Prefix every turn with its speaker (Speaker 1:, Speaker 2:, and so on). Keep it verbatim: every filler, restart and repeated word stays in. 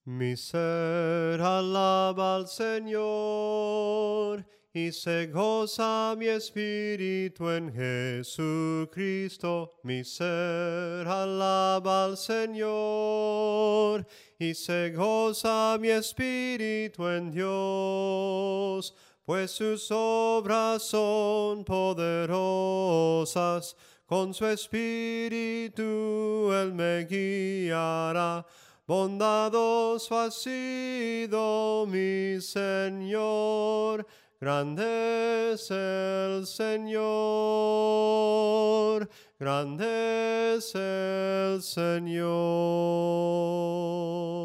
Speaker 1: Mi ser alaba al Señor, y se goza mi espíritu en Jesucristo. Mi ser alaba al Señor, y se goza mi espíritu en Dios, pues sus obras son poderosas. Con su espíritu Él me guiará. Bondadoso ha sido mi Señor, grande es el Señor, grande es el Señor.